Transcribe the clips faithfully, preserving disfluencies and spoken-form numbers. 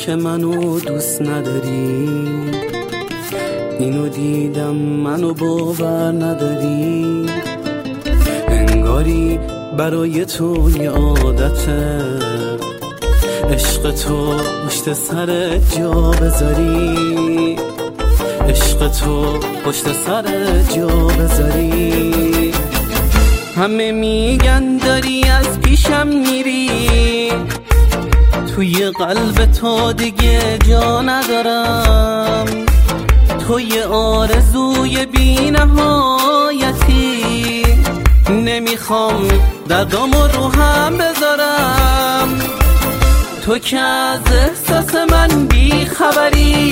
که منو دوست نداری، اینو دیدم منو باور نداری. انگاری برای تو یه عادته عشق تو پشت سر جا بذاری، عشق تو پشت سر جا بذاری. همه میگن داری از پیشم میری، توی قلب تو دیگه جا ندارم. توی آرزوی بی نهایتی، نمیخوام دردامو رو هم بذارم. تو که از احساس من بی خبری،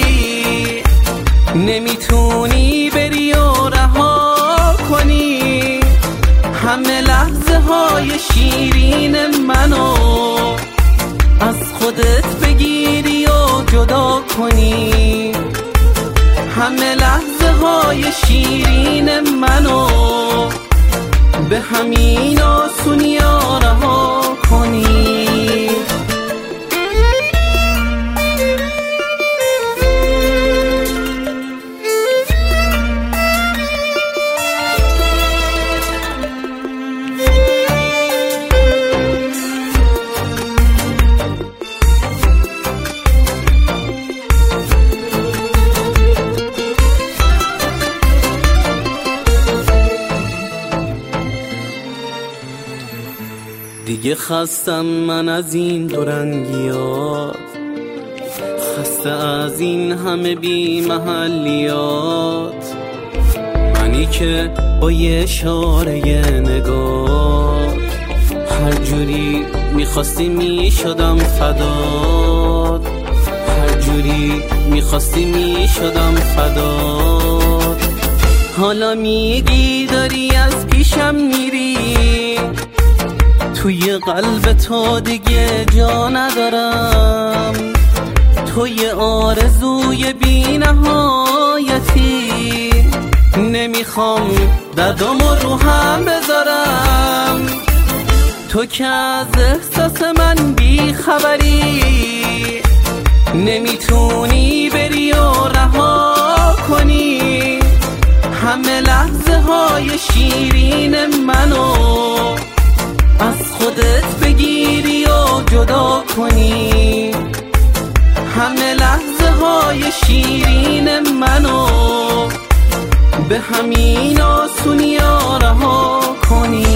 نمیتونی بری و رها کنی. همه لحظه های شیرین منو از خودت بگیری و جدا کنی. همه لحظه های شیرین منو به همین آسونی رها کنی. دیگه خستم من از این دورنگیات، خسته از این همه بی محلیات. منی که با یه اشاره نگاه هر جوری میخواستی میشدم فدات، هر جوری میخواستی میشدم فدات. حالا میگی داری از پیشم میری، توی قلب تو دیگه جا ندارم. توی آرزوی بی نهایتی، نمیخوام دردامو رو هم بذارم. تو که از احساس من بی خبری، نمیتونی بری و رها کنی. همه لحظه های شیرین منو از خودت بگیری و جدا کنی. همه لحظه های شیرین منو به همین آسونی رها کنی.